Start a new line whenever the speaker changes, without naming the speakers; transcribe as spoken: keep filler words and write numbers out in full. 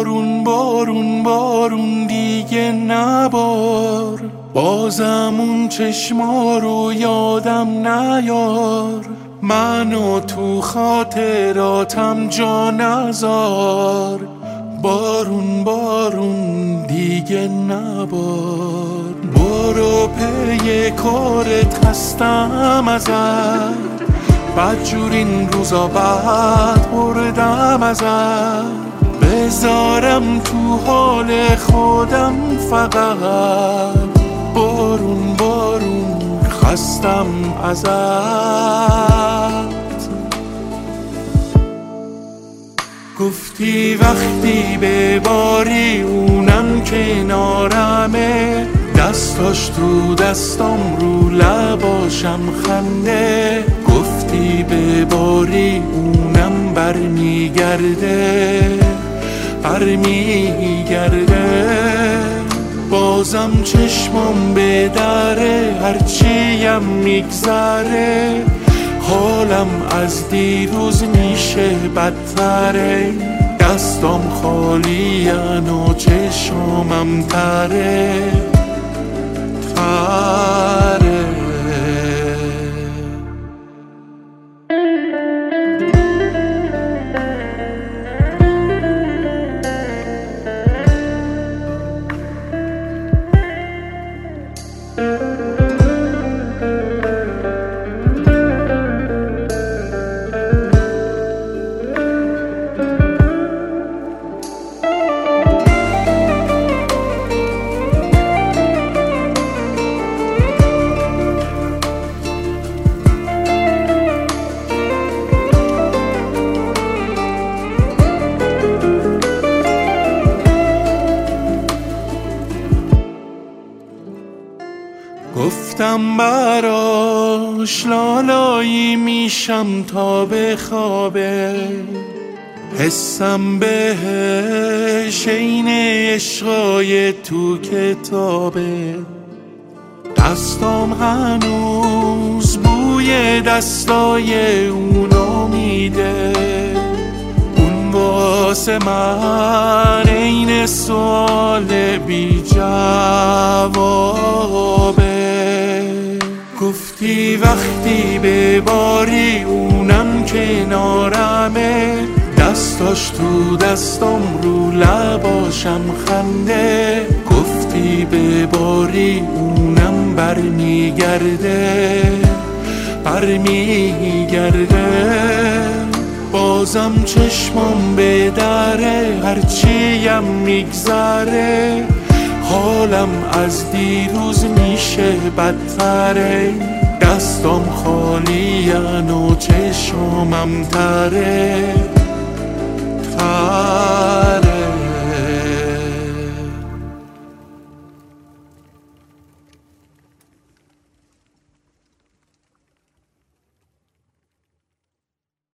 بارون بارون بارون دیگه نبار، بازم اون چشما رو یادم نیار، منو تو خاطراتم جا نذار. بارون بارون دیگه نبار، برو پی کارت خستم ازت، بدجور این روزا بعد بردم ازت، بذارم تو حال خودم فقط. بارون بارون خستم ازت. گفتی وقتی بباری اونم کنارمه، دستاش تو دستام رو لباشم خنده، گفتی بباری اونم برمیگرده برمیگرده. بازم چشمم به دره، هرچیم میگذره، حالم از دیروز میشه بدتره، دستام خالیان و چشمم تره تره. گفتم براش لالایی میشم تا بخوابه، حسم بهش عین عشقای تو کتابه، دستام هنوز بوی دستای اونو میده، اون واسه من عین سوال بی جوابه. گفتی وقتی بباری اونم کنارمه، دستاش تو دستام رو لباشم خنده، گفتی بباری اونم برمیگرده برمیگرده. بازم چشمم به دره، هرچیم میگذره، حالم از دیروز میشه بدتره، دستام خالیان و چشمم تره تره.